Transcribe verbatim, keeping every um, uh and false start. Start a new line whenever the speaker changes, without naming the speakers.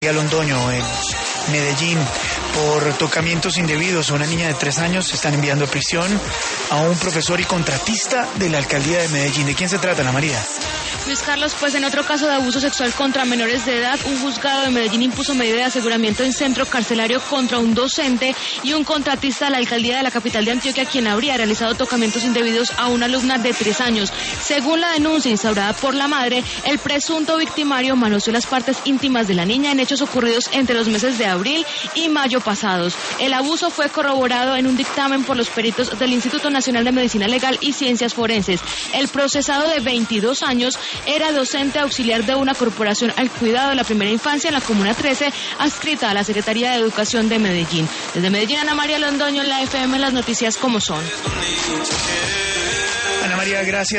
Londoño en Medellín por tocamientos indebidos a una niña de tres años. Están enviando a prisión a un profesor y contratista de la alcaldía de Medellín. ¿De quién se trata, Ana María?
Luis Carlos, pues en otro caso de abuso sexual contra menores de edad, un juzgado de Medellín impuso medida de aseguramiento en centro carcelario contra un docente y un contratista de la alcaldía de la capital de Antioquia, quien habría realizado tocamientos indebidos a una alumna de tres años. Según la denuncia instaurada por la madre, el presunto victimario manoseó las partes íntimas de la niña en hechos ocurridos entre los meses de abril y mayo pasados. El abuso fue corroborado en un dictamen por los peritos del Instituto Nacional de Medicina Legal y Ciencias Forenses. El procesado, de veintidós años, era docente auxiliar de una corporación al cuidado de la primera infancia en la Comuna trece, adscrita a la Secretaría de Educación de Medellín. Desde Medellín, Ana María Londoño, en la F M, las noticias como son.
Ana María, gracias.